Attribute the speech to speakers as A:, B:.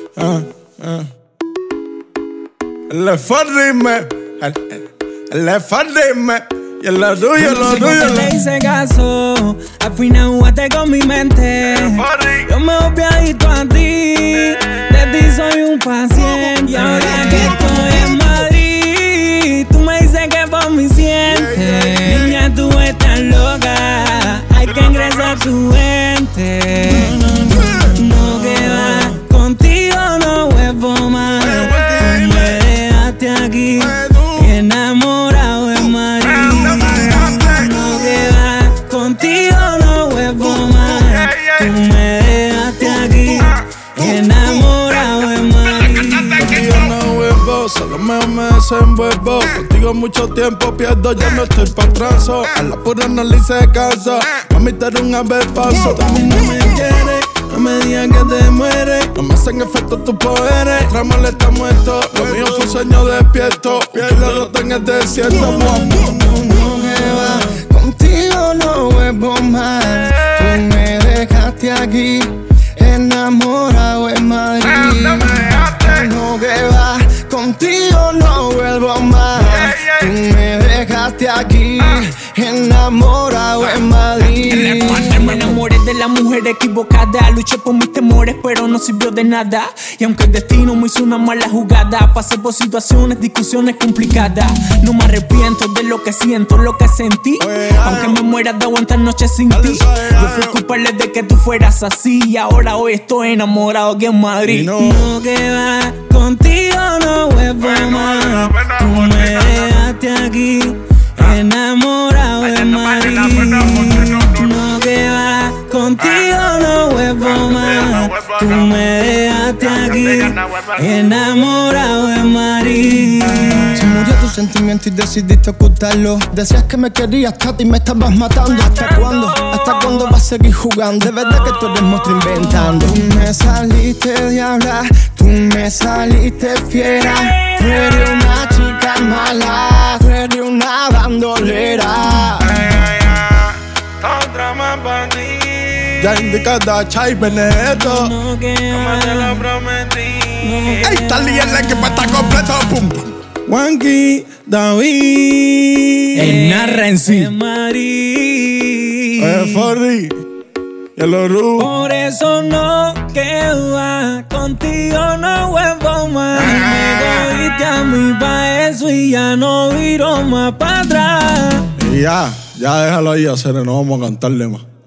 A: Le fardime, le fardime. Y en lo tuyo, lo tuyo.
B: Le hice caso, al final jugaste con mi mente. Yo me obviadito a ti, de ti soy un paciente. Y ahora que estoy en Madrid, tú me dices que por mí sientes. Niña, tú estás loca, hay que ingresar tu mente. No queda contigo, no vuelvo más. Tú me dejaste aquí, enamorado de Madrid. No queda contigo, no vuelvo más. Tú me dejaste aquí, enamorado de Madrid.
A: Contigo no vuelvo, solo me desenvuelvo. Contigo mucho tiempo pierdo, ya no estoy pa' transo. A la pura no le hice caso, mami te era un abepaso. A mí no me quieres, no me digas que te mueres. No me hacen efecto tus poderes, Ramón está muerto. Lo mío fue un sueño despierto, piel rota en el desierto.
C: Contigo no vuelvo más. Tú me dejaste aquí, enamorado en Madrid. No que va, contigo no vuelvo más. Tú me dejaste aquí, enamorado en Madrid.
B: Me enamoré de la mujer equivocada. Luché por mis temores, pero no sirvió de nada. Y aunque el destino me hizo una mala jugada, pasé por situaciones, discusiones complicadas. No me arrepiento de lo que siento, lo que sentí. Aunque me muera de aguantar noches sin ti. Yo fui culpable de que tú fueras así. Y ahora hoy estoy enamorado aquí en Madrid. No queda contigo, no vuelvo más. Tú me dejaste aquí, enamorado de Madrid. No queda contigo, no vuelvo más. Tú me dejaste aquí, enamorado de Madrid.
C: Se murió tu sentimiento y decidiste ocultarlo. Decías que me querías, Tati, y me estabas matando. ¿Hasta cuándo? ¿Hasta cuándo vas a seguir jugando? De verdad que tú eres monstruo inventando. Tú me saliste diabla, tú me saliste fiera. Tú eres una chica mala, tú eres una bandolera.
A: Otra más para ti. Ya indicada, Chai Benedetto.
B: No queda,
A: Como te lo prometí.
B: no
A: Ey, Tali, el equipo está completo. Pum, pum. Wanky, David.
B: El narra en sí. Madrid.
A: Forri. Y el Oru.
B: Por eso no queda contigo, no vuelvo más. Me cogiste a mí pa' eso y ya no viro más para atrás.
A: Y ya déjalo ahí, hacer, no vamos a cantarle más.